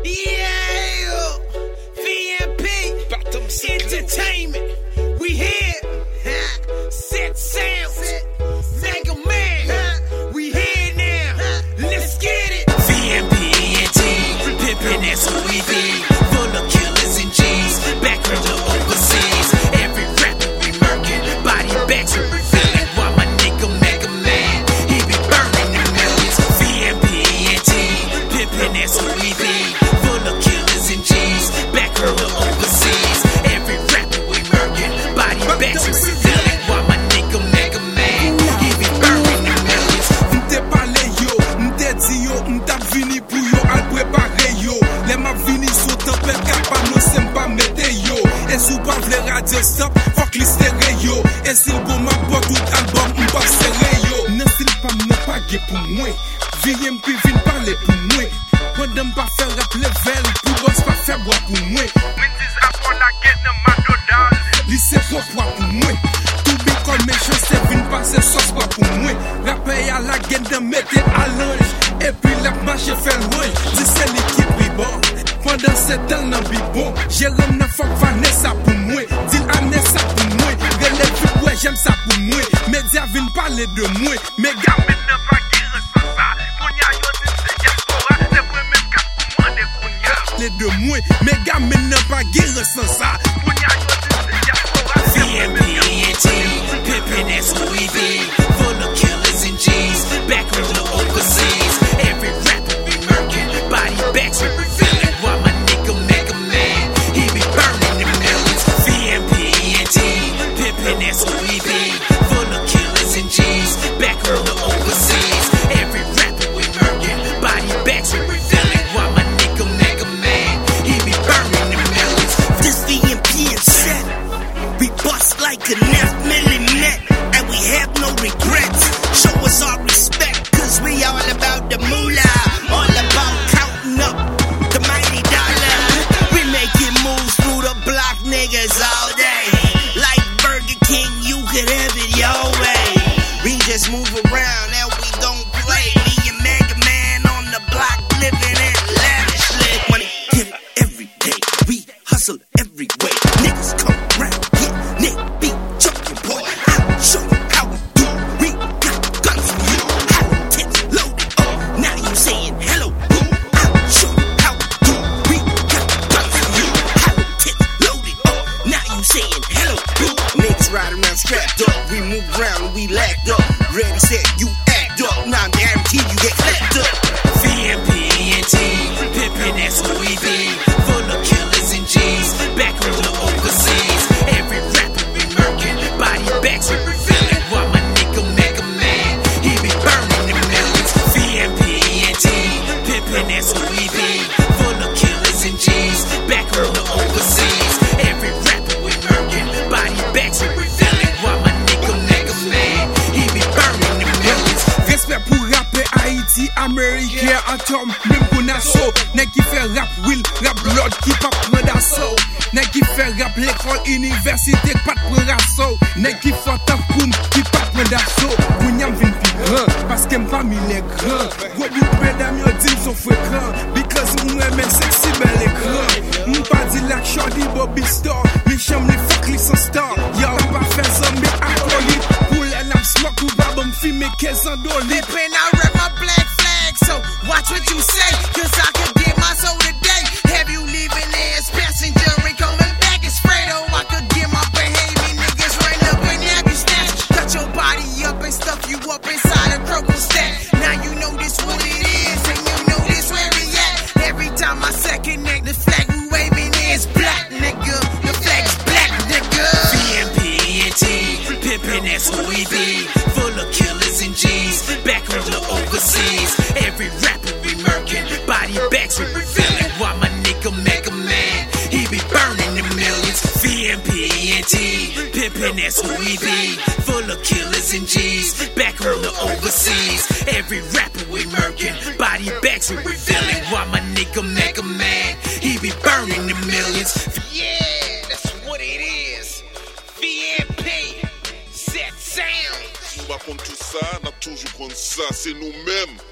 Yeah, VMP Entertainment. We here. Set sounds. Mega Man. We here now. Let's get it. VMP and T. Pimpin', that's who we be. Full of killers and G's. Back from the overseas. Every rapper we murkin'. Body bags we revealing. While my nigga Mega Man, he be burning the millions. VMP and T. Pimpin', that's who we be. Full of killers and G's. Back from the overseas. Every rapper we murkin'. Body bags we revealing. While my nigga Mega Man, he be burning the millions. M'te pale yo, m'te di yo, m'tap vini pou yo al prepare yo. Le m'a vini sou tempet kapab nou sem pa mette yo. E sou pa vle radio stop, fok li stereo. E sil go ma bo tout album m'pa sere yo. Nan sil pa m'a page pou mwen, VMP vin pale pou mwen. Pendant m'pa fè rap level, pou boss pa fè bois pou mwen. Mentis apon la get nan McDonald's. Li se popwa pou mwen. To be called me se vin pase sos pa pou mwen. Rapè ya la gen de mette alange. E pi lap mache fè loin. Di se l'ekip bi bon. Pendant se tan nan bi bon. Jérôme nan fok Vanessa pou mwen. Dil Anessa pou mwen. Relève vite ouais j'aime ça pour mwen. Media vin parler de mwen. Mega Men nan pa gire san sa. Konya yo din se diaspora. Se pwe men kap pou mande konya. les de mwen. Mega men nan pa gire san sa. Konya yo din se diaspora. VMP and T. Pimpin', that's who we be. Full of killers and G's. Back from the overseas. Every rapper we murkin'. Body bags we revealing. While my nigga Mega Man, he be burning the millions. VMP and T. Pimpin', that's who we be. Full of killers and G's. Back from the overseas. Every rapper we murkin'. Body bags we revealing. While my nigga Mega Man, he be burning the millions. This VMP is set. We bust like a $900,000, and we have no regrets. Show us our respect, cause we all about the moolah. All about counting up the mighty dollar. We making moves through the block, niggas, all day. Like Burger King, you could have it your way. We just move around and we don't play. Me and Mega Man on the block, living it lavishly. Money, get it every day. We hustle every way. Niggas come around, get Nick be jumping, boy. I'll show you how we do. We got guns for you. How kids loaded up. Now you saying hello, boo. I'll show you how we do. We got guns for you. How kids loaded up. Now you saying hello, boo. Niggas ride around strapped up. We move around and we lacked up. Ready, set, you act up. Now I guarantee you get clapped up. VMP and T. Pimpin', that's who we be. Full of killers and G's. Back from the overseas. Every rapper we murkin'. Body bags we revealing. While my nigga Mega Man, he be burning the millions. VMP and T. Pimpin', that's who we be. Full of killers and G's. Back from the overseas. Every rapper we murkin'. Body bags we revealing. While my nigga Mega Man, he be burning the millions. Respect pour rapper Haïti, Américain, atom, même pour Nassau. Nèg qui fait rap will, rap blood qui pas prendre d'assaut. Nèg qui fait rap l'école, université, pas prendre d'assaut. Nèg qui fait top koum, qui pas prendre d'assaut. Kounyam vin pi grand, parce que m'pas mi les grands. Gros bout pedam yo dim so fréquent, because m'remen sexy bel écran. M'pas di like Shorty Bobby Star, mi cham li fuck li son star. Yo, m'pas fait zombie acolyte, pour les nam smoke ou baba m'filme 15 ans d'olite. And I rep my black flag, so watch what you say, cause I could get my soul today. Have you leaving as passenger and coming back as Fredo? I could get my behavior, niggas run up and have you snatched. Cut your body up and stuff you up inside a crumple stack. Now you know this what it is, and you know this where we at. Every time I second neck, the flag we waving is black, nigga. The flag's black, nigga. VMP and T, Pimpin', that's who we be. Full of killers and G's. Back from the overseas. Every rapper we murkin'. Body bags we revealing. While my nigga Mega Man, he be burning the millions. VMP and T, Pimpin', that's who we be. Full of killers and G's. Back from the overseas. Every rapper we murkin'. Body bags we revealing. While my nigga Mega Man, he be burning the millions. Yeah, that's what it is. VMP, set sound. Nous va contre tout ça, n'a toujours contre ça, c'est nous-mêmes.